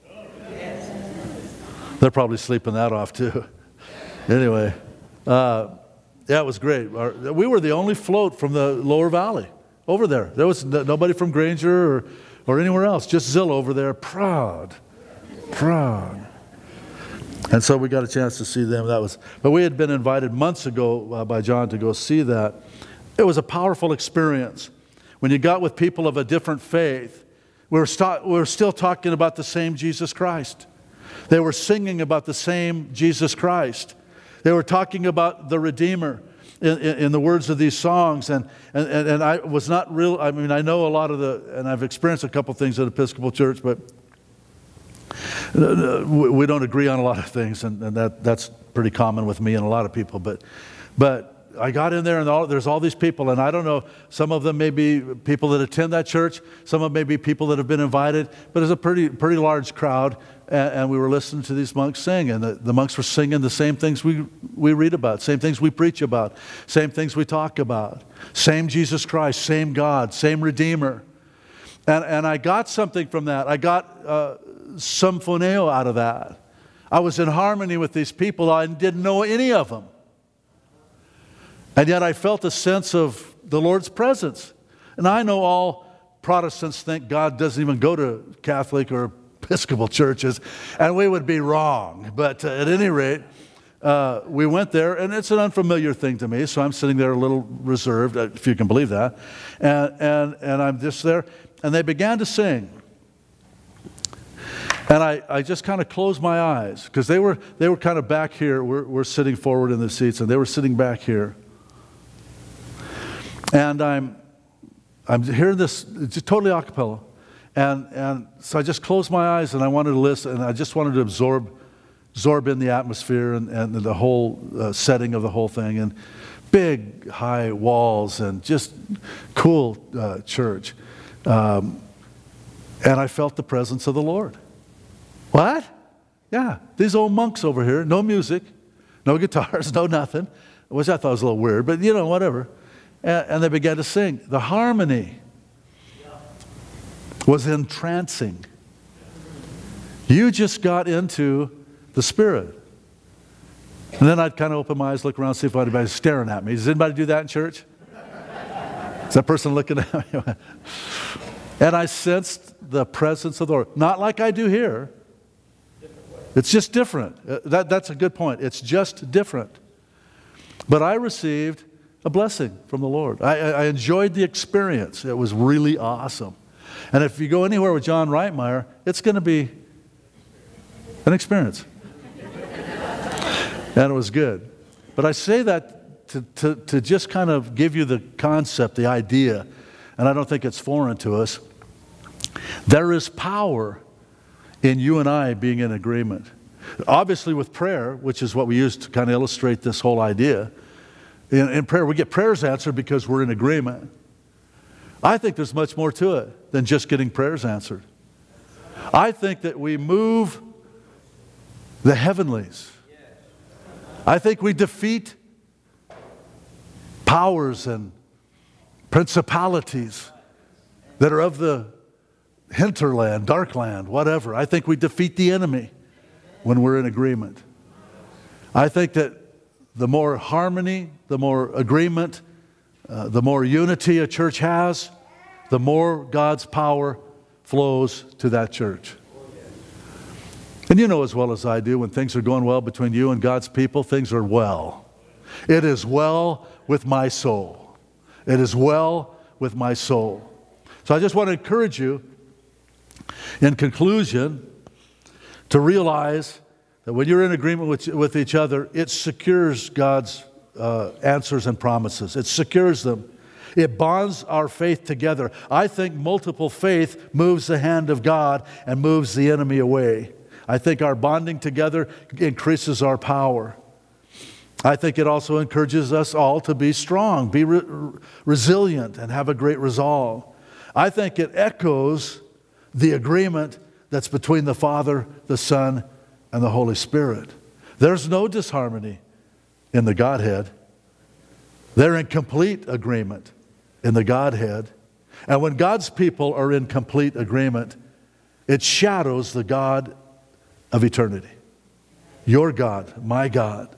They're probably sleeping that off too. Anyway, uh, yeah, it was great. Our, we were the only float from the lower valley over there. There was no, nobody from Granger or, or anywhere else, just Zilla over there, proud, proud. And so we got a chance to see them. That was, but we had been invited months ago uh, by John to go see that. It was a powerful experience. When you got with people of a different faith, we were, st- we were still talking about the same Jesus Christ. They were singing about the same Jesus Christ. They were talking about the Redeemer in, in, in the words of these songs. And, and, and I was not real, I mean, I know a lot of the, and I've experienced a couple things at Episcopal Church, but we don't agree on a lot of things, and, and that, that's pretty common with me and a lot of people. But, but I got in there, and all, there's all these people, and I don't know, some of them may be people that attend that church, some of them may be people that have been invited, but it's a pretty, pretty large crowd. And, and we were listening to these monks sing, and the, the monks were singing the same things we, we read about, same things we preach about, same things we talk about. Same Jesus Christ, same God, same Redeemer. And, and I got something from that. I got uh, some phoneo out of that. I was in harmony with these people. I didn't know any of them. And yet I felt a sense of the Lord's presence. And I know all Protestants think God doesn't even go to Catholic or Episcopal churches, and we would be wrong. But uh, at any rate, uh, we went there, and it's an unfamiliar thing to me, so I'm sitting there a little reserved, if you can believe that. And, and, and I'm just there, and they began to sing. And I, I just kind of closed my eyes, because they were, they were kind of back here. We're, we're sitting forward in the seats, and they were sitting back here. And I'm, I'm hearing this, it's just totally a cappella. And, and so I just closed my eyes, and I wanted to listen, and I just wanted to absorb, absorb in the atmosphere and, and the whole uh, setting of the whole thing. And big, high walls, and just cool uh, church. Um, and I felt the presence of the Lord. What? Yeah, these old monks over here, no music, no guitars, no nothing, which I thought was a little weird, but you know, whatever. And, and they began to sing. The harmony was entrancing. You just got into the Spirit. And then I'd kind of open my eyes, look around, see if anybody's staring at me. Does anybody do that in church? Is that person looking at me? And I sensed the presence of the Lord. Not like I do here. It's just different. Uh, that, that's a good point. It's just different. But I received a blessing from the Lord. I, I enjoyed the experience. It was really awesome. And if you go anywhere with John Reitmeyer, it's going to be an experience. And it was good. But I say that to, to, to just kind of give you the concept, the idea, and I don't think it's foreign to us. There is power in you and I being in agreement. Obviously with prayer, which is what we use to kind of illustrate this whole idea. In, in prayer, we get prayers answered because we're in agreement. I think there's much more to it than just getting prayers answered. I think that we move the heavenlies. I think we defeat powers and principalities that are of the hinterland, dark land, whatever. I think we defeat the enemy when we're in agreement. I think that the more harmony, the more agreement, uh, the more unity a church has, the more God's power flows to that church. And you know as well as I do, when things are going well between you and God's people, things are well. It is well with my soul. It is well with my soul. So I just want to encourage you, in conclusion, to realize that when you're in agreement with, with each other, it secures God's uh, answers and promises. It secures them. It bonds our faith together. I think multiple faith moves the hand of God and moves the enemy away. I think our bonding together increases our power. I think it also encourages us all to be strong, be re- resilient, and have a great resolve. I think it echoes the agreement that's between the Father, the Son, and the Holy Spirit. There's no disharmony in the Godhead. They're in complete agreement in the Godhead. And when God's people are in complete agreement, it shadows the God of eternity. Your God, my God.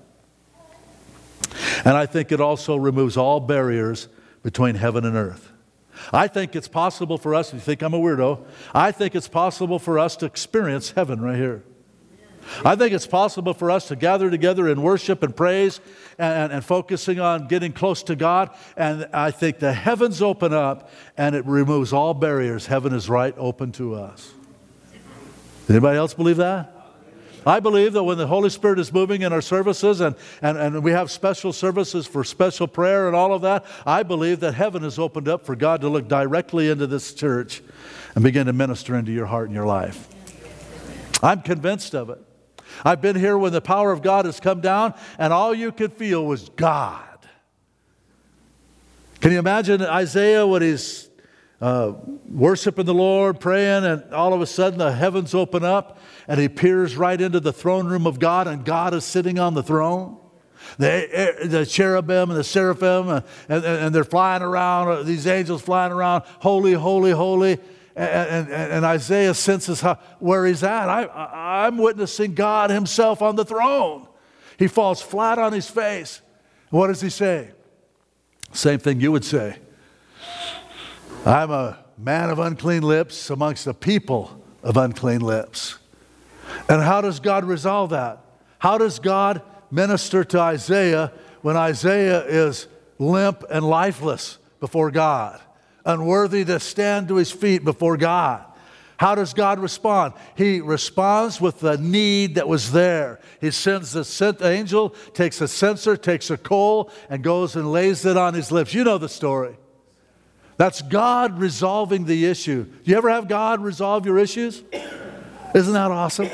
And I think it also removes all barriers between heaven and earth. I think it's possible for us, if you think I'm a weirdo, I think it's possible for us to experience heaven right here. I think it's possible for us to gather together in worship and praise and, and, and focusing on getting close to God. And I think the heavens open up and it removes all barriers. Heaven is right open to us. Anybody else believe that? I believe that when the Holy Spirit is moving in our services and, and, and we have special services for special prayer and all of that, I believe that heaven is opened up for God to look directly into this church and begin to minister into your heart and your life. I'm convinced of it. I've been here when the power of God has come down and all you could feel was God. Can you imagine Isaiah when he's uh, worshiping the Lord, praying, and all of a sudden the heavens open up and he peers right into the throne room of God and God is sitting on the throne? The, the cherubim and the seraphim and, and, and they're flying around, these angels flying around, holy, holy, holy. And, and, and Isaiah senses how, where he's at. I, I'm witnessing God himself on the throne. He falls flat on his face. What does he say? Same thing you would say. I'm a man of unclean lips amongst a people of unclean lips. And how does God resolve that? How does God minister to Isaiah when Isaiah is limp and lifeless before God? Unworthy to stand to his feet before God. How does God respond? He responds with the need that was there. He sends the sent angel, takes a censer, takes a coal, and goes and lays it on his lips. You know the story. That's God resolving the issue. Do you ever have God resolve your issues? Isn't that awesome?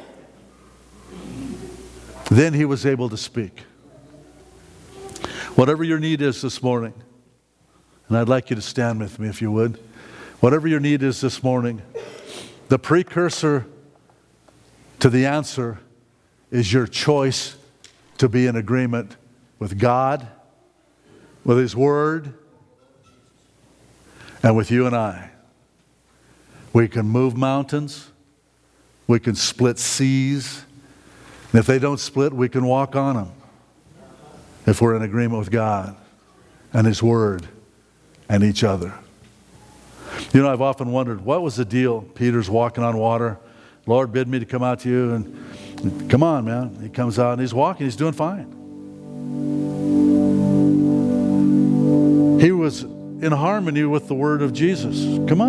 Then he was able to speak. Whatever your need is this morning, and I'd like you to stand with me if you would. Whatever your need is this morning, the precursor to the answer is your choice to be in agreement with God, with His Word, and with you and I. We can move mountains. We can split seas. And if they don't split, we can walk on them if we're in agreement with God and His Word and each other. You know, I've often wondered, what was the deal? Peter's walking on water. Lord bid me to come out to you. And come on, man. He comes out and he's walking. He's doing fine. He was in harmony with the word of Jesus. Come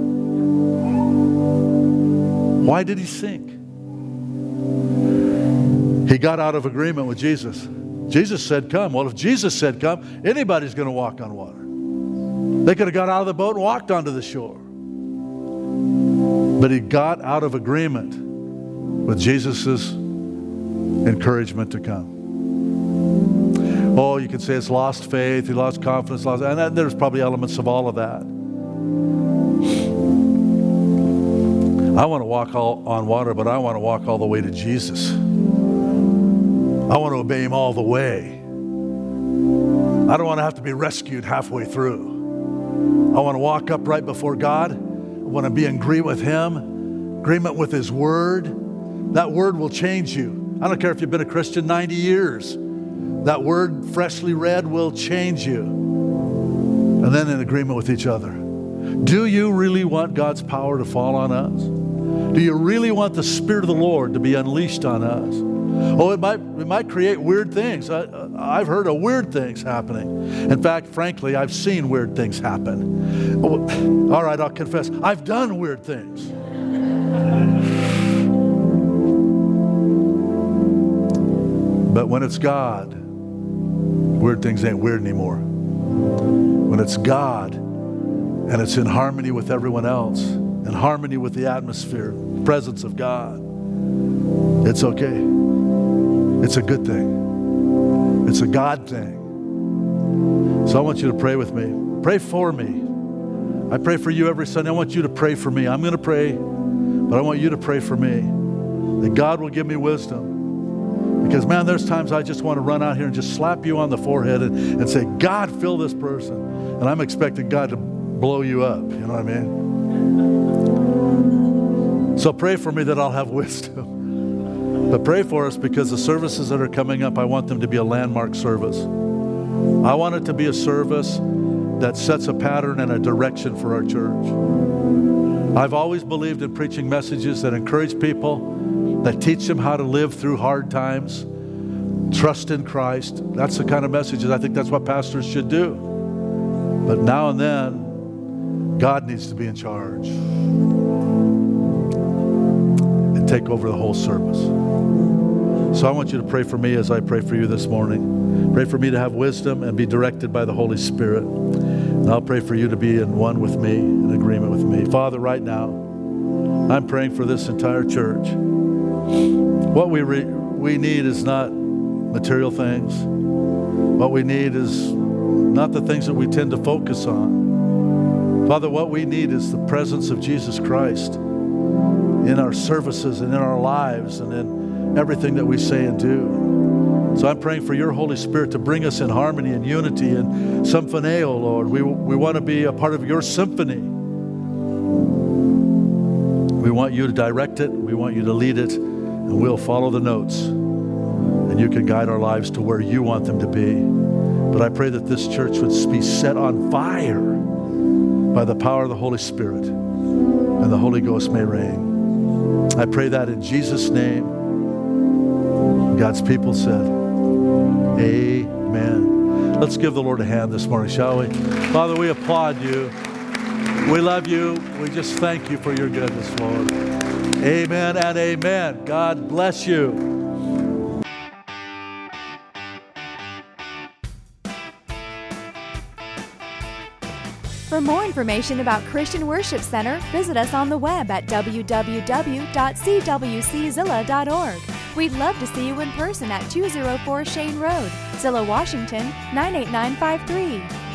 on. Why did he sink? He got out of agreement with Jesus. Jesus said, come. Well, if Jesus said, come, anybody's going to walk on water. They could have got out of the boat and walked onto the shore. But he got out of agreement with Jesus' encouragement to come. Oh, you could say it's lost faith, he lost confidence, lost, and that, there's probably elements of all of that. I want to walk all, on water, but I want to walk all the way to Jesus. I want to obey him all the way. I don't want to have to be rescued halfway through. I want to walk up right before God. I want to be in agreement with him, agreement with his word. That word will change you. I don't care if you've been a Christian ninety years. That word, freshly read, will change you. And then in agreement with each other. Do you really want God's power to fall on us? Do you really want the Spirit of the Lord to be unleashed on us? Oh, it might, it might create weird things. I, I've heard of weird things happening. In fact, frankly, I've seen weird things happen. Oh, all right, I'll confess. I've done weird things. But when it's God, weird things ain't weird anymore. When it's God and it's in harmony with everyone else, in harmony with the atmosphere, the presence of God, it's okay. It's a good thing. It's a God thing. So I want you to pray with me. Pray for me. I pray for you every Sunday. I want you to pray for me. I'm going to pray, but I want you to pray for me, that God will give me wisdom. Because, man, there's times I just want to run out here and just slap you on the forehead and, and say, God, fill this person. And I'm expecting God to blow you up. You know what I mean? So pray for me that I'll have wisdom. But pray for us, because the services that are coming up, I want them to be a landmark service. I want it to be a service that sets a pattern and a direction for our church. I've always believed in preaching messages that encourage people, that teach them how to live through hard times, trust in Christ. That's the kind of messages, I think that's what pastors should do. But now and then, God needs to be in charge and take over the whole service. So I want you to pray for me as I pray for you this morning. Pray for me to have wisdom and be directed by the Holy Spirit. And I'll pray for you to be in one with me, in agreement with me. Father, right now, I'm praying for this entire church. What we re- we need is not material things. What we need is not the things that we tend to focus on. Father, what we need is the presence of Jesus Christ in our services and in our lives and in everything that we say and do. So I'm praying for your Holy Spirit to bring us in harmony and unity and symphoneo, Lord. We, we want to be a part of your symphony. We want you to direct it. We want you to lead it. And we'll follow the notes. And you can guide our lives to where you want them to be. But I pray that this church would be set on fire by the power of the Holy Spirit. And the Holy Ghost may reign. I pray that in Jesus' name. God's people said, amen. Let's give the Lord a hand this morning, shall we? Father, we applaud you. We love you. We just thank you for your goodness, Lord. Amen and amen. God bless you. For more information about Christian Worship Center, visit us on the web at w w w dot c w c zilla dot org. We'd love to see you in person at two oh four Shane Road, Zillah, Washington, nine eight nine five three.